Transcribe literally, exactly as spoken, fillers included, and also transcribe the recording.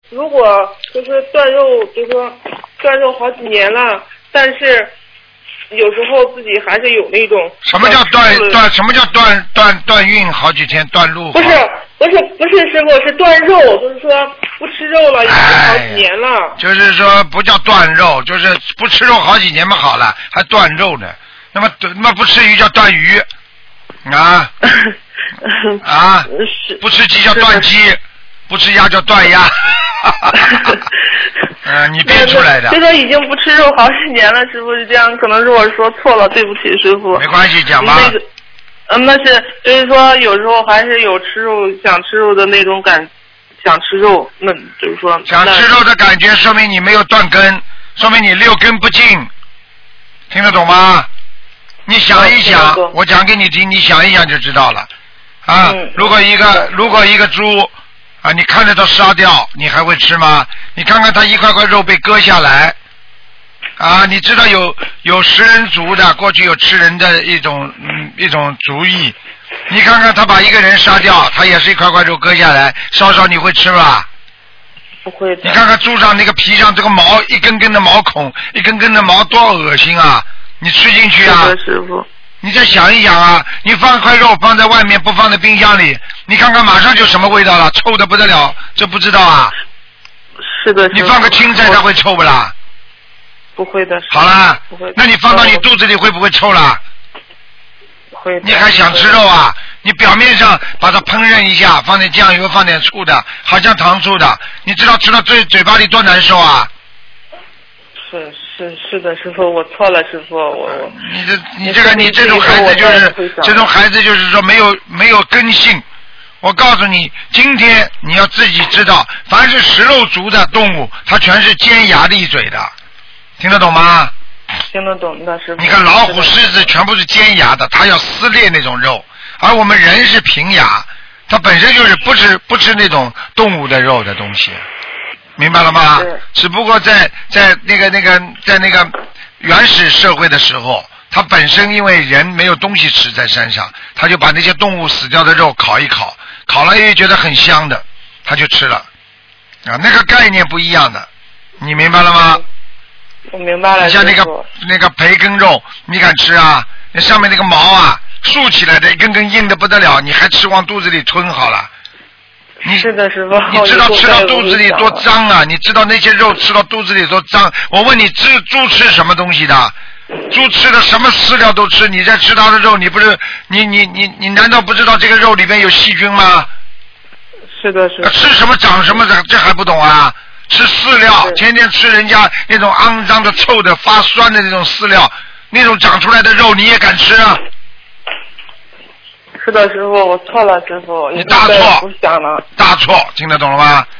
如果就是断肉，就是说断肉好几年了，但是有时候自己还是有那种。 什么叫断断？什么叫断断断运？好几天断路？ 不是不是不是师傅，是断肉，就是说不吃肉了，已经好几年了。 哎、就是说不叫断肉，就是不吃肉好几年嘛，好了还断肉呢。那么那么不吃鱼叫断鱼啊啊！不吃鸡叫断鸡，不吃鸭叫断鸭。嗯、呃，你编出来的。 这个已经不吃肉好几年了，师傅是这样，可能是我说错了，对不起师傅。 没关系，讲吧。 那个，嗯，那是就是说有时候还是有吃肉想吃肉的那种感，想吃肉，那就是说想吃肉的感觉，说明你没有断根，说明你六根不净，听得懂吗？你想一想，我讲给你听，你想一想就知道了。啊，嗯、如果一个如果一个猪啊，你看着它杀掉，你还会吃吗？你看看它一块块肉被割下来，啊，你知道有有食人族的，过去有吃人的一种嗯一种族裔。你看看他把一个人杀掉，他也是一块块肉割下来烧烧，你会吃吧？ 不会的。 你看看猪上那个皮上这个毛，一根根的毛孔，一根根的毛，多恶心啊！你吃进去啊？ 师傅。 你再想一想啊，你放一块肉放在外面，不放在冰箱里，你看看马上就什么味道了，臭的不得了，这不知道啊？ 是的。 你放个青菜它会臭不啦？ 不会的。 好啦， 不会的。 那你放到你肚子里会不会臭啦？ 会的。 你还想吃肉啊？你表面上把它烹饪一下，放点酱油，放点醋的，好像糖醋的，你知道吃到嘴嘴巴里多难受啊？ 是是是的，师傅，我错了，师傅，我我。 你这你这个你这种孩子就是这种孩子就是说没有没有根性。我告诉你，今天你要自己知道，凡是食肉族的动物，它全是尖牙利嘴的，听得懂吗？ 听得懂的，师傅。 你看老虎、狮子全部是尖牙的，它要撕裂那种肉，而我们人是平牙，它本身就是不吃不吃那种动物的肉的东西。明白了吗？只不过在在那个那个在那个原始社会的时候，它本身因为人没有东西吃在山上，他就把那些动物死掉的肉烤一烤，烤了也觉得很香的，他就吃了。啊，那个概念不一样的，你明白了吗？ 我明白了。 你像那个那个培根肉，你敢吃啊？那上面那个毛啊，竖起来的，一根根硬的不得了，你还吃往肚子里吞好了。你是的，师傅。 你知道吃到肚子里多脏啊？你知道那些肉吃到肚子里多脏？我问你，吃猪吃什么东西的？猪吃的什么饲料都吃，你在吃它的肉，你不是你你你你难道不知道这个肉里面有细菌吗？ 是的，是的。 吃什么长什么，这还不懂啊？吃饲料，天天吃人家那种肮脏的、臭的、发酸的那种饲料，那种长出来的肉你也敢吃啊？ 是的，师傅，我错了，师傅。 你大错， 不想了。 大错，听得懂了吗？